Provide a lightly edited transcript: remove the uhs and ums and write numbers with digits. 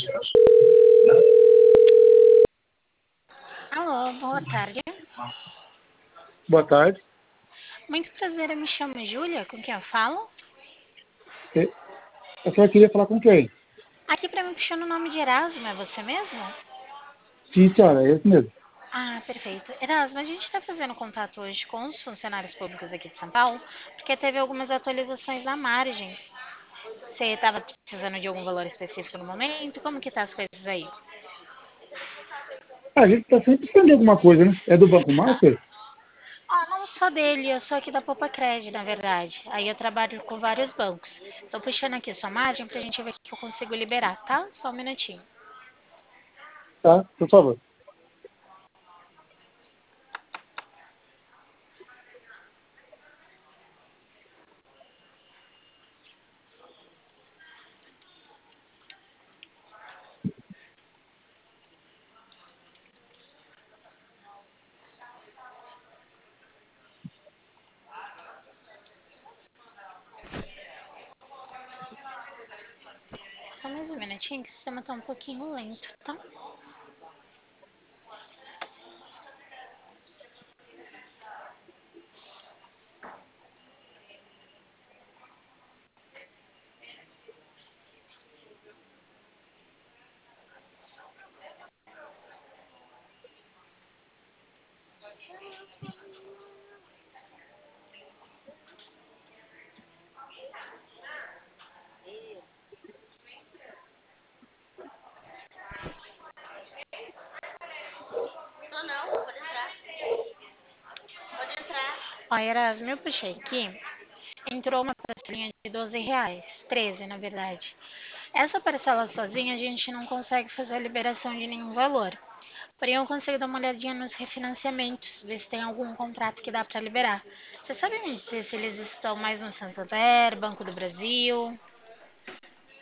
Alô, boa tarde. Boa tarde. Muito prazer, eu me chamo Júlia, com quem eu falo? A senhora queria falar com quem? Aqui pra mim puxando o nome de Erasmo, é você mesmo? Sim, senhora, é esse mesmo. Ah, perfeito. Erasmo, a gente está fazendo contato hoje com os funcionários públicos aqui de São Paulo, porque teve algumas atualizações na margem. Você estava precisando de algum valor específico no momento? Como que tá as coisas aí? A gente está sempre precisando de alguma coisa, né? É do Banco Master? Ah, não só dele, eu sou aqui da Poupa Cred, na verdade. Aí eu trabalho com vários bancos. Tô puxando aqui sua margem pra gente ver o que eu consigo liberar, tá? Só um minutinho. Tá, por favor. Só mais um minutinho que o sistema tá um pouquinho lento, tá? Ó, Erasmo, eu puxei aqui. Entrou uma parcelinha de R$ 12, 13 na verdade. Essa parcela sozinha a gente não consegue fazer a liberação de nenhum valor. Porém, eu consigo dar uma olhadinha nos refinanciamentos, ver se tem algum contrato que dá para liberar. Você sabe me dizer se eles estão mais no Santander, Banco do Brasil?